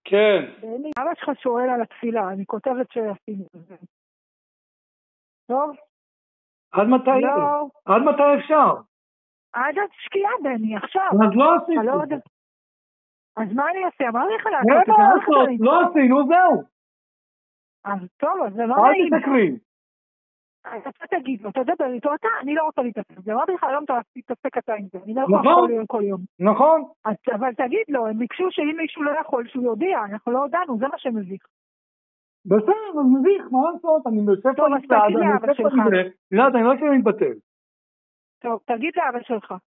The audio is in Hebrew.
כן. אבא שלך שואל על התפילה, אני כותבת שעשינו את זה. טוב? עד מתי? לא. עד מתי אפשר? עד השקיעה, בני, עכשיו. אז לא עשינו. לא יודע. אז מה אני אעשה? אמר לך אין לעשות את מה זה? לעשות, לא עשינו, זהו. אז טוב, אז זה לא אל נעים. תתקרי. אז אתה תגיד לו, תדבר איתו אתה, אני לא רוצה להתעסק. זה אמרתי לך, היום אתה תתעסק אתה עם זה. אני לא יכול נכון. כל יום. נכון. אבל תגיד לו, הם ביקשו שאם מישהו לא יכול, שהוא יודיע, אנחנו לא הודענו, זה מה שמביך. בסדר, אז מביך, מה לעשות? אני יושב פה טוב, אז תגיד לאבא שלך. אני לא יכול להתבטל. טוב, תגיד לאבא שלך.